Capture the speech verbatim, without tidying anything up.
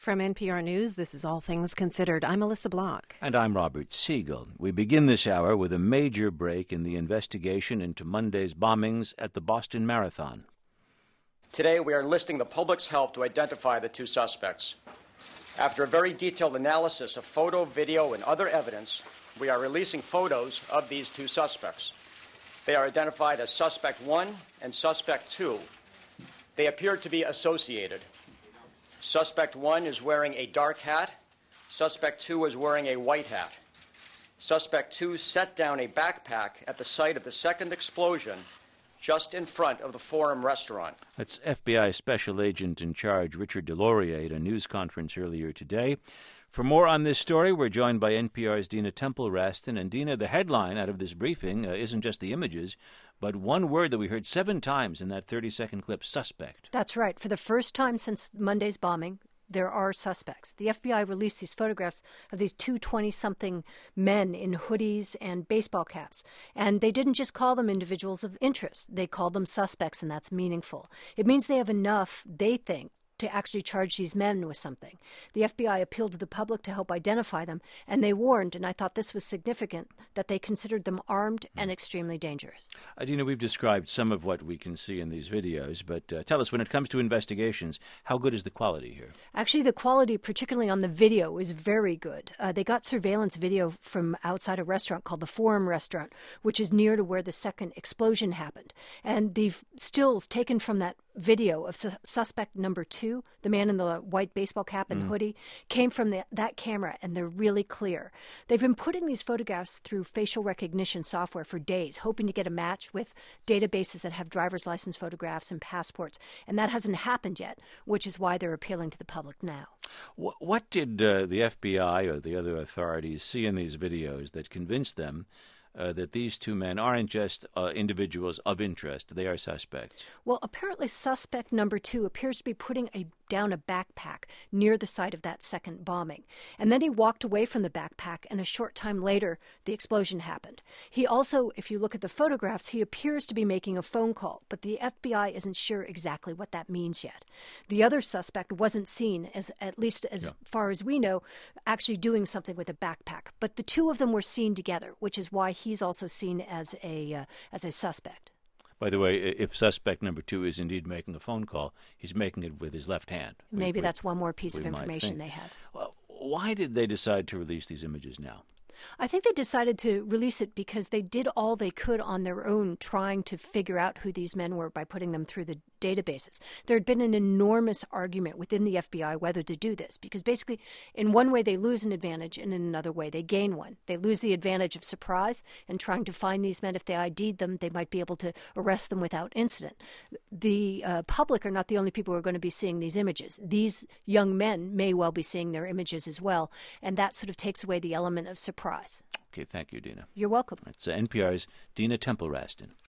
From N P R News, this is All Things Considered. I'm Melissa Block. And I'm Robert Siegel. We begin this hour with a major break in the investigation into Monday's bombings at the Boston Marathon. Today, we are enlisting the public's help to identify the two suspects. After a very detailed analysis of photo, video, and other evidence, we are releasing photos of these two suspects. They are identified as Suspect one and Suspect two. They appear to be associated. Suspect one is wearing a dark hat. Suspect two is wearing a white hat. Suspect two set down a backpack at the site of the second explosion just in front of the Forum restaurant. That's F B I Special Agent in Charge Richard Delorier at a news conference earlier today. For more on this story, we're joined by N P R's Dina Temple-Raston. And Dina, the headline out of this briefing uh, isn't just the images, but one word that we heard seven times in that thirty-second clip, suspect. That's right. For the first time since Monday's bombing, there are suspects. The F B I released these photographs of these two twenty-something men in hoodies and baseball caps. And they didn't just call them individuals of interest. They called them suspects, and that's meaningful. It means they have enough, they think, to actually charge these men with something. The F B I appealed to the public to help identify them, and they warned, and I thought this was significant, that they considered them armed and extremely dangerous. Adina, we've described some of what we can see in these videos, but uh, tell us, when it comes to investigations, how good is the quality here? Actually, the quality, particularly on the video, is very good. Uh, they got surveillance video from outside a restaurant called the Forum Restaurant, which is near to where the second explosion happened. And the stills taken from that video of su- suspect number two, the man in the white baseball cap and mm. hoodie, came from the, that camera, and they're really clear. They've been putting these photographs through facial recognition software for days, hoping to get a match with databases that have driver's license photographs and passports, and that hasn't happened yet, which is why they're appealing to the public now. What, what did uh, the F B I or the other authorities see in these videos that convinced them Uh, that these two men aren't just uh, individuals of interest, they are suspects? Well, apparently suspect number two appears to be putting a, down a backpack near the site of that second bombing. And then he walked away from the backpack, and a short time later, the explosion happened. He also, if you look at the photographs, he appears to be making a phone call, but the F B I isn't sure exactly what that means yet. The other suspect wasn't seen, as at least as yeah. far as we know, actually doing something with a backpack. But the two of them were seen together, which is why he's also seen as a uh, as a suspect. By the way, if suspect number two is indeed making a phone call, he's making it with his left hand. Maybe we, that's one more piece of information they had. Well, why did they decide to release these images now? I think they decided to release it because they did all they could on their own trying to figure out who these men were by putting them through the databases. There had been an enormous argument within the F B I whether to do this, because basically in one way they lose an advantage and in another way they gain one. They lose the advantage of surprise and trying to find these men. If they I D'd them, they might be able to arrest them without incident. The uh, public are not the only people who are going to be seeing these images. These young men may well be seeing their images as well, and that sort of takes away the element of surprise. Okay, thank you, Dina. You're welcome. That's uh, N P R's Dina Temple-Raston.